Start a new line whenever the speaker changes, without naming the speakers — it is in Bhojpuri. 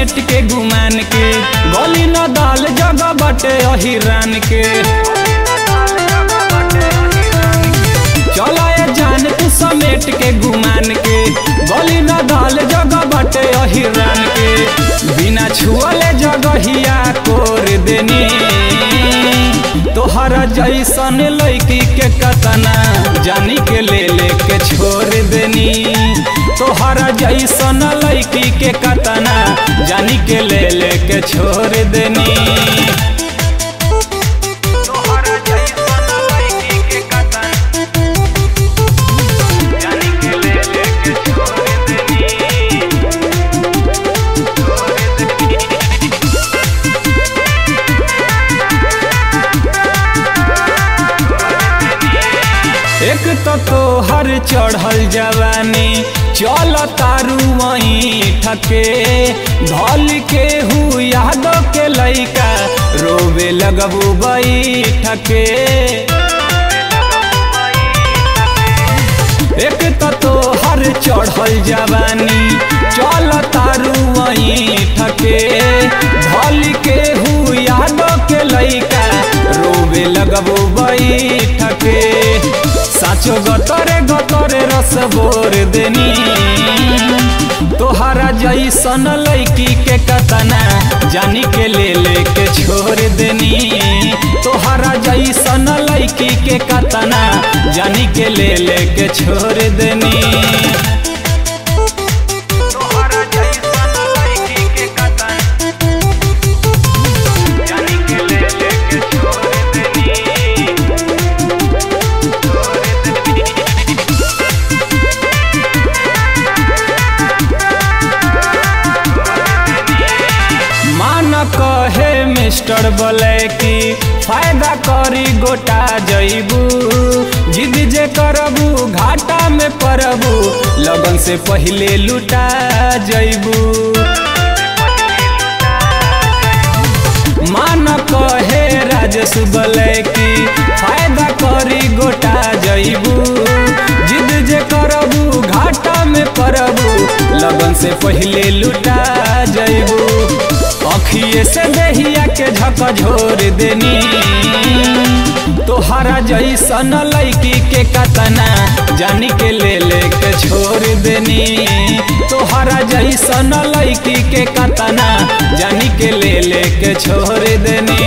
समेट के गुमान के गली न दाल जगह बटे अहिरान के चला जान तू समेट के गुमान के गली न दाल जगह बटे अहिरान के बिना छुअले जगहिया कोर देनी तोहरा जैसन लड़की के कतना जानी के ले के छोड़ देनी तोहरा जैसन लड़की के कतना जानी के ले के छोड़ देनी एक तो हर चढ़ल जवानी चल तारू वहीं ठके धल के हु यादों के लइका रोवे लगबू बैठके एक तो हर चढ़ल जवानी चल तारू वहीं ठके धल के हु यादों के लइका रोवे लगबू बैठके साचो गतरे रस बोर देनी तोहरा जैसन लड़की के कतना जानी के ले के छोड़ देनी तोहरा जैसन लड़की के कतना जानी के ले के छोड़ देनी कहे मिस्टर ब्लैकी फायदा करी गोटा जइबू जिद जे करबू घाटा में पड़बू लगन से पहले लुटा जइबू मान कहे राजेश ब्लैकी फायदा करी गोटा जइबू जिद जे करबू घाटा में पड़बू लगन से पहले लुटा जइबू अखिए से देहिया के झकझोर देनी तोहरा जैसन लड़की के कतना जानी के ले के छोड़ देनी तोहरा जैसन लड़की के कतना जानी के ले के छोड़ देनी।